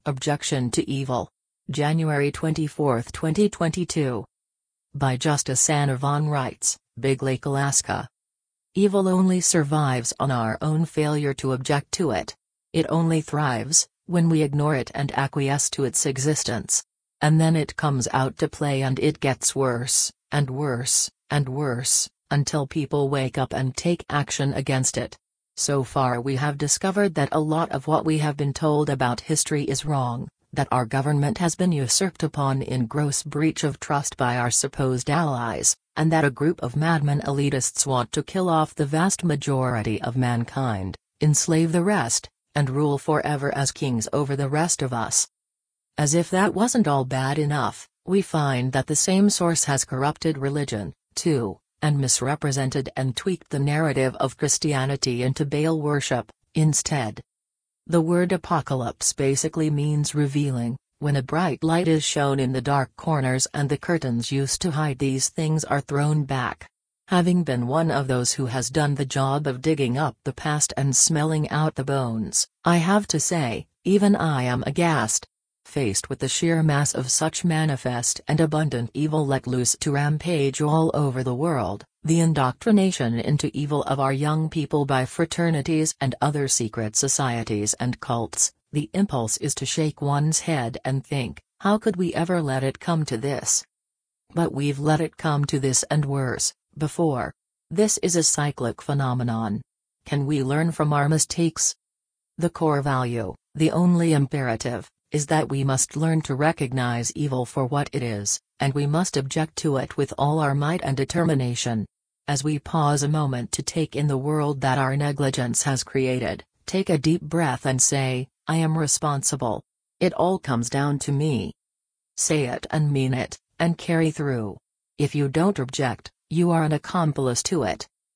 Objection to Evil. January 24, 2022. By Justice Anna Von Reitz, Big Lake, Alaska. Evil only survives on our own failure to object to it. It only thrives when we ignore it and acquiesce to its existence. And then it comes out to play and it gets worse, and worse, and worse, until people wake up and take action against it. So far we have discovered that a lot of what we have been told about history is wrong, that our government has been usurped upon in gross breach of trust by our supposed allies, and that a group of madmen elitists want to kill off the vast majority of mankind, enslave the rest, and rule forever as kings over the rest of us. As if that wasn't all bad enough, we find that the same source has corrupted religion, too, and misrepresented and tweaked the narrative of Christianity into Baal worship, instead. The word apocalypse basically means revealing, when a bright light is shown in the dark corners and the curtains used to hide these things are thrown back. Having been one of those who has done the job of digging up the past and smelling out the bones, I have to say, even I am aghast. Faced with the sheer mass of such manifest and abundant evil let loose to rampage all over the world, the indoctrination into evil of our young people by fraternities and other secret societies and cults, the impulse is to shake one's head and think, how could we ever let it come to this? But we've let it come to this and worse, before. This is a cyclic phenomenon. Can we learn from our mistakes? The core value, the only imperative, is that we must learn to recognize evil for what it is, and we must object to it with all our might and determination. As we pause a moment to take in the world that our negligence has created, take a deep breath and say, I am responsible. It all comes down to me. Say it and mean it, and carry through. If you don't object, you are an accomplice to it.